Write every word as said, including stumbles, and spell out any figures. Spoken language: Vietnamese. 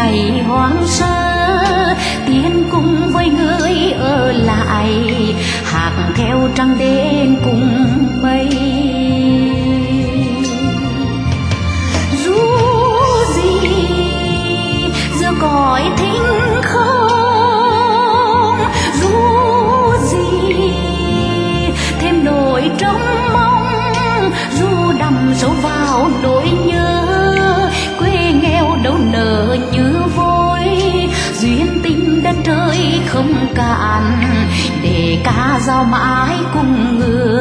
ngày hoang sơ, tiên cùng với người ở lại hát theo trăng đêm cùng mây. Ru gì giờ cõi thính không, ru gì thêm nỗi trống mong, ru đầm sâu vào nỗi nhớ quê nghèo đâu nở như vôi, duyên tình đất trời không cạn để ca dao mãi cùng người.